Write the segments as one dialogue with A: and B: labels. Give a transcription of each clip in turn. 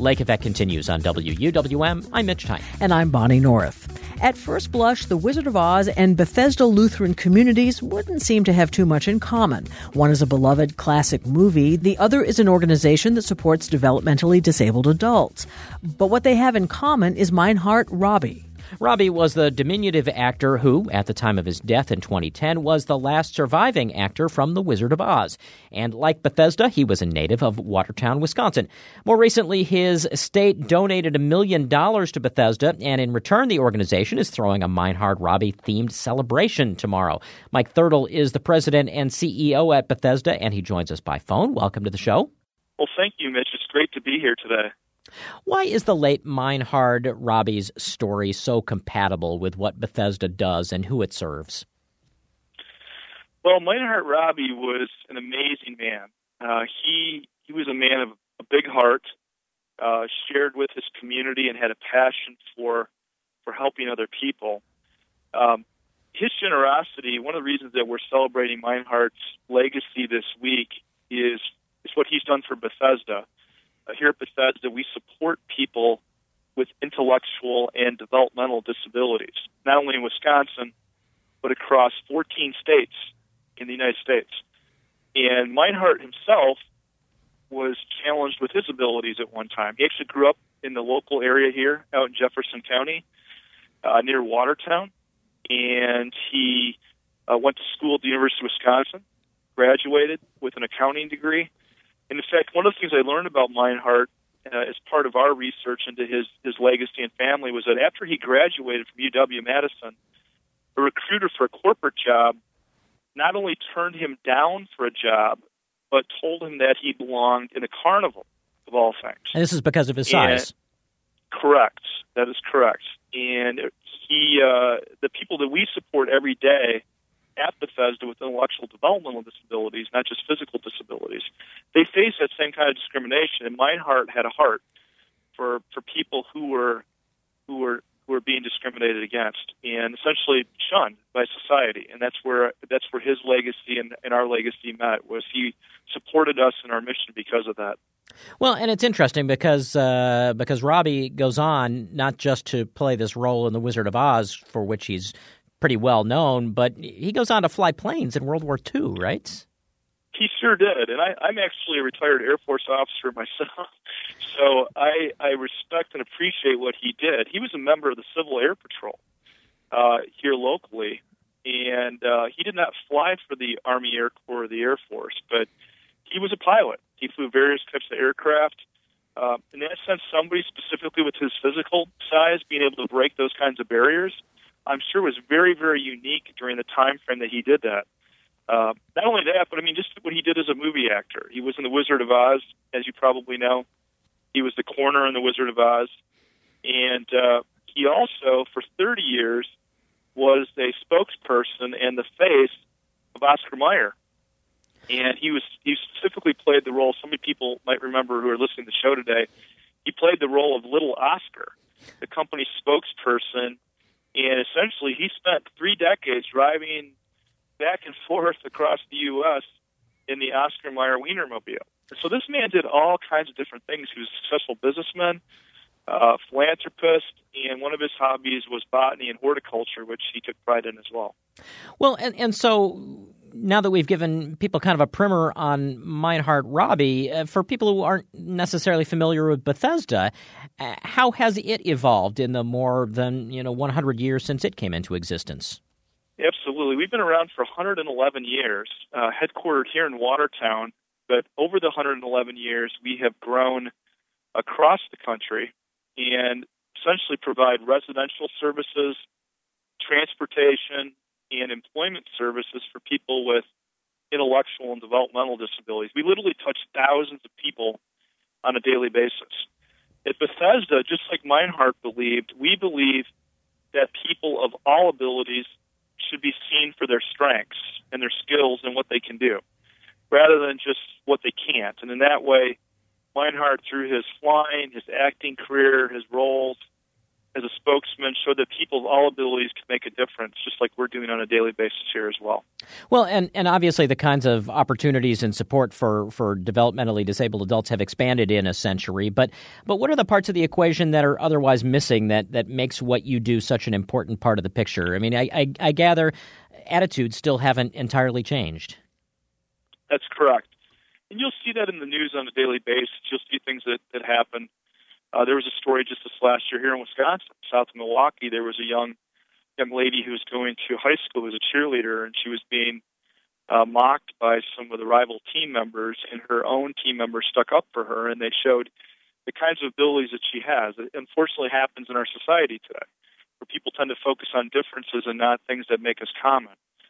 A: Lake Effect continues on WUWM. I'm Mitch Tyne.
B: And I'm Bonnie North. At first blush, The Wizard of Oz and Bethesda Lutheran communities wouldn't seem to have too much in common. One is a beloved classic movie. The other is an organization that supports developmentally disabled adults. But what they have in common is Meinhard Robbie.
A: Robbie was the diminutive actor who, at the time of his death in 2010, was the last surviving actor from The Wizard of Oz. And like Bethesda, he was a native of Watertown, Wisconsin. More recently, his estate donated $1 million to Bethesda, and in return, the organization is throwing a Meinhard Robbie-themed celebration tomorrow. Mike Thurtle is the president and CEO at Bethesda, and he joins us by phone. Welcome to the show.
C: Well, thank you, Mitch. It's great to be here today.
A: Why is the late Meinhard Robbie's story so compatible with what Bethesda does and who it serves?
C: Well, Meinhard Robbie was an amazing man. He was a man of a big heart, shared with his community, and had a passion for helping other people. His generosity, one of the reasons that we're celebrating Meinhard's legacy this week is what he's done for Bethesda. Here at Bethesda, we support people with intellectual and developmental disabilities, not only in Wisconsin, but across 14 states in the United States. And Meinhard himself was challenged with his abilities at one time. He actually grew up in the local area here out in Jefferson County, near Watertown, and he went to school at the University of Wisconsin, graduated with an accounting degree. And in fact, one of the things I learned about Meinhard as part of our research into his legacy and family was that after he graduated from UW-Madison, a recruiter for a corporate job not only turned him down for a job, but told him that he belonged in a carnival, of all things.
A: And this is because of his size.
C: Correct. That is correct. And the people that we support every day at Bethesda with intellectual developmental disabilities, not just physical disabilities, they face that same kind of discrimination. And Meinhard had a heart for people who were being discriminated against and essentially shunned by society. And that's where his legacy and our legacy met, was he supported us in our mission because of that.
A: Well, and it's interesting because Robbie goes on not just to play this role in The Wizard of Oz, for which he's pretty well known, but he goes on to fly planes in World War II, right?
C: He sure did, and I'm actually a retired Air Force officer myself, so I respect and appreciate what he did. He was a member of the Civil Air Patrol here locally, and he did not fly for the Army Air Corps or the Air Force, but he was a pilot. He flew various types of aircraft. In that sense, somebody specifically with his physical size being able to break those kinds of barriers, I'm sure was very, very unique during the time frame that he did that. Not only that, but I mean, just what he did as a movie actor. He was in The Wizard of Oz, as you probably know. He was the Corner in The Wizard of Oz. And he also, for 30 years, was a spokesperson and the face of Oscar Mayer. And he specifically played the role, so many people might remember who are listening to the show today, he played the role of Little Oscar, the company's spokesperson. And essentially, he spent 3 decades driving back and forth across the U.S. in the Oscar Mayer Wienermobile. So this man did all kinds of different things. He was a successful businessman, philanthropist, and one of his hobbies was botany and horticulture, which he took pride in as well.
A: Well, and so now that we've given people kind of a primer on Meinhard Robbie, for people who aren't necessarily familiar with Bethesda, how has it evolved in the more than 100 years since it came into existence?
C: Absolutely. We've been around for 111 years, headquartered here in Watertown, but over the 111 years, we have grown across the country and essentially provide residential services, transportation, and employment services for people with intellectual and developmental disabilities. We literally touch thousands of people on a daily basis. At Bethesda, just like Meinhard believed, we believe that people of all abilities should be seen for their strengths and their skills and what they can do, rather than just what they can't. And in that way, Meinhard, through his flying, his acting career, his roles, as a spokesman, showed that people of all abilities can make a difference, just like we're doing on a daily basis here as well.
A: Well, and obviously the kinds of opportunities and support for developmentally disabled adults have expanded in a century. But what are the parts of the equation that are otherwise missing that makes what you do such an important part of the picture? I mean, I gather attitudes still haven't entirely changed.
C: That's correct. And you'll see that in the news on a daily basis. You'll see things that happen. There was a story just this last year here in Wisconsin, south of Milwaukee. There was a young lady who was going to high school as a cheerleader, and she was being mocked by some of the rival team members, and her own team members stuck up for her, and they showed the kinds of abilities that she has. It unfortunately happens in our society today, where people tend to focus on differences and not things that make us common.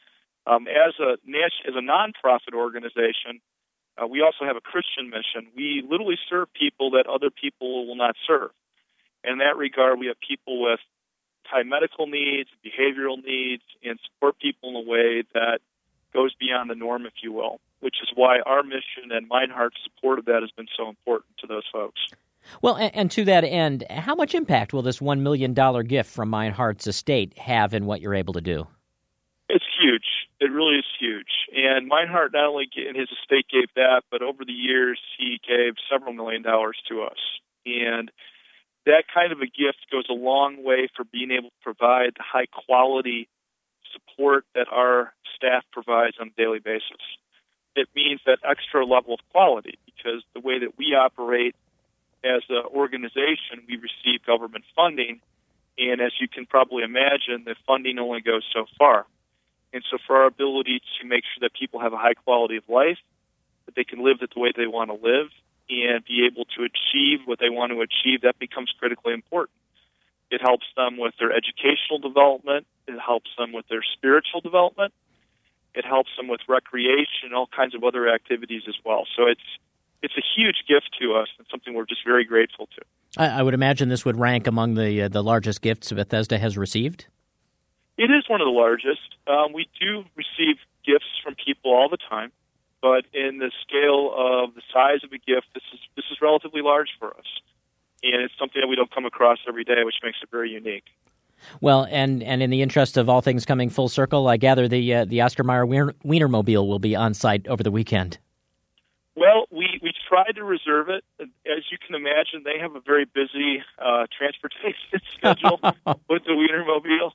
C: As a nonprofit organization, we also have a Christian mission. We literally serve people that other people will not serve. In that regard, we have people with high medical needs, behavioral needs, and support people in a way that goes beyond the norm, if you will, which is why our mission and Meinhardt's support of that has been so important to those folks.
A: Well, and to that end, how much impact will this $1 million gift from Meinhardt's estate have in what you're able to do?
C: It's huge. It really is huge. And Meinhardt not only in his estate gave that, but over the years he gave several $1 million to us. And that kind of a gift goes a long way for being able to provide the high-quality support that our staff provides on a daily basis. It means that extra level of quality, because the way that we operate as an organization, we receive government funding, and as you can probably imagine, the funding only goes so far. And so for our ability to make sure that people have a high quality of life, that they can live it the way they want to live, and be able to achieve what they want to achieve, that becomes critically important. It helps them with their educational development. It helps them with their spiritual development. It helps them with recreation and all kinds of other activities as well. So it's a huge gift to us and something we're just very grateful to.
A: I would imagine this would rank among the largest gifts Bethesda has received?
C: It is one of the largest. We do receive gifts from people all the time, but in the scale of the size of a gift, this is relatively large for us. And it's something that we don't come across every day, which makes it very unique.
A: Well, and in the interest of all things coming full circle, I gather the Oscar Mayer Wienermobile will be on site over the weekend.
C: Well, we tried to reserve it. As you can imagine, they have a very busy transportation schedule with the Wienermobile.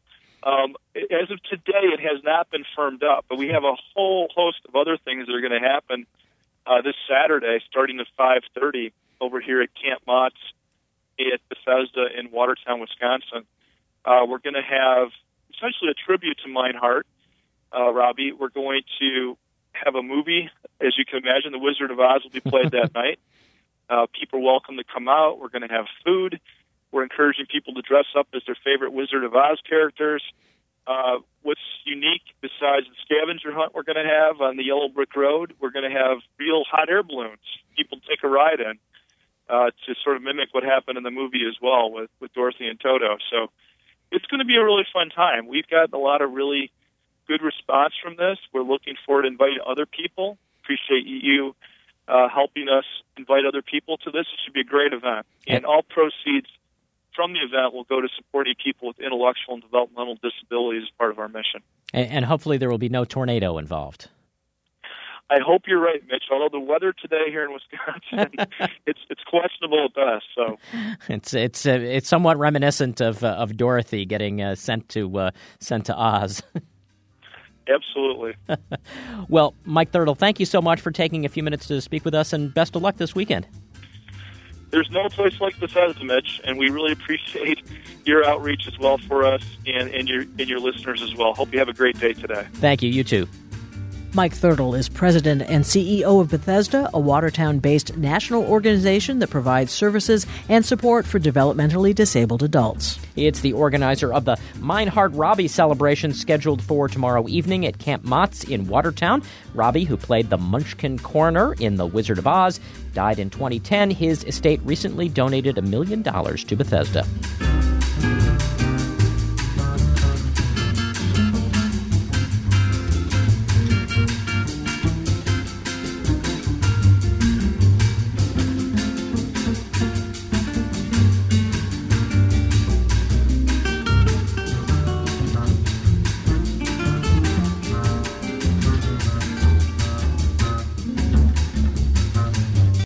C: As of today, it has not been firmed up, but we have a whole host of other things that are going to happen this Saturday, starting at 5:30 over here at Camp Motts at Bethesda in Watertown, Wisconsin. We're going to have essentially a tribute to Meinhardt, Robbie. We're going to have a movie. As you can imagine, The Wizard of Oz will be played that night. People are welcome to come out. We're going to have food. We're encouraging people to dress up as their favorite Wizard of Oz characters. What's unique, besides the scavenger hunt we're going to have on the Yellow Brick Road, we're going to have real hot air balloons people take a ride in to sort of mimic what happened in the movie as well with Dorothy and Toto. So it's going to be a really fun time. We've gotten a lot of really good response from this. We're looking forward to inviting other people. Appreciate you helping us invite other people to this. It should be a great event. And all proceeds from the event will go to supporting people with intellectual and developmental disabilities as part of our mission.
A: And hopefully there will be no tornado involved.
C: I hope you're right, Mitch. Although the weather today here in Wisconsin, it's questionable at best. So
A: it's somewhat reminiscent of Dorothy getting sent to Oz.
C: Absolutely.
A: Well, Mike Thurtle, thank you so much for taking a few minutes to speak with us, and best of luck this weekend.
C: There's no place like Bethesda, Mitch, and we really appreciate your outreach as well for us and your listeners as well. Hope you have a great day today.
A: Thank you. You too.
B: Mike Thurtle is president and CEO of Bethesda, a Watertown-based national organization that provides services and support for developmentally disabled adults.
A: It's the organizer of the Meinhardt Robbie celebration scheduled for tomorrow evening at Camp Motts in Watertown. Robbie, who played the Munchkin Coroner in The Wizard of Oz, died in 2010. His estate recently donated $1 million to Bethesda.